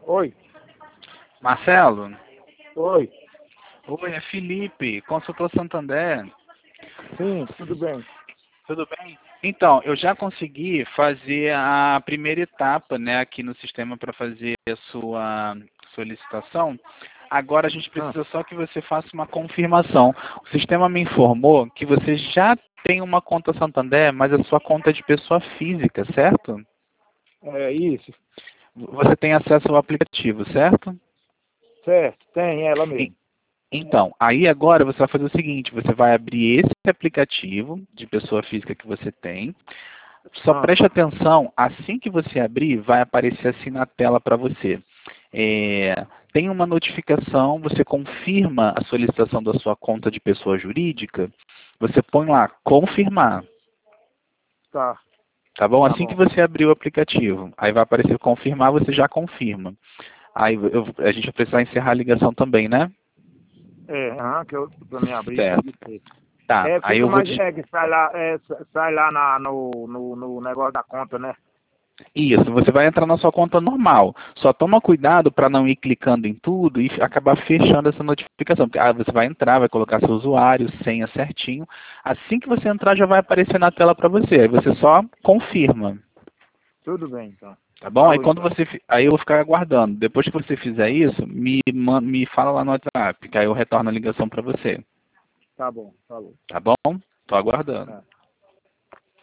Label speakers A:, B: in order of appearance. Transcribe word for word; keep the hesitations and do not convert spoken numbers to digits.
A: Oi,
B: Marcelo?
A: oi.
B: Oi, é Felipe, consultor Santander.
A: Sim, tudo bem.
B: Tudo bem? Então, eu já consegui fazer a primeira etapa, né, aqui no sistema para fazer a sua solicitação. Agora a gente
A: Ah,
B: precisa só que você faça uma confirmação. O sistema me informou que você já tem uma conta Santander, mas a sua conta é de pessoa física, certo?
A: é isso.
B: Você tem acesso ao aplicativo, certo?
A: Certo, tem ela
B: E-
A: mesmo.
B: Então, aí agora você vai fazer o seguinte, você vai abrir esse aplicativo de pessoa física que você tem. Só
A: Ah,
B: preste atenção, assim que você abrir, vai aparecer assim na tela para você. É, tem uma notificação, você confirma a solicitação da sua conta de pessoa jurídica, você põe lá, confirmar,
A: tá,
B: tá bom?
A: tá
B: Assim que
A: bom.
B: você abrir o aplicativo, aí vai aparecer confirmar, você já confirma. Aí eu- a gente vai precisar encerrar a ligação também, né?
A: É, aham, que eu, pra me abrir tem
B: Certo.
A: que ser.
B: Tá,
A: É,
B: aí
A: fica
B: eu vou
A: mais,
B: te...
A: é que sai lá, é, sa- sai lá na, no, no, no negócio da conta, né?
B: Isso, você vai entrar na sua conta normal. Só toma cuidado para não ir clicando em tudo e acabar fechando essa notificação. Porque ah, você vai entrar, vai colocar seu usuário, senha certinho. Assim que você entrar, já vai aparecer na tela para você. Aí você só confirma,
A: Tudo bem, então.
B: tá bom? Aí
A: Falou,
B: quando
A: então.
B: você, fi- aí eu vou ficar aguardando. Depois que você fizer isso, me, man- me fala lá no WhatsApp, que aí eu retorno a ligação para você,
A: Tá bom, falou.
B: tá bom? Tô aguardando.
A: É.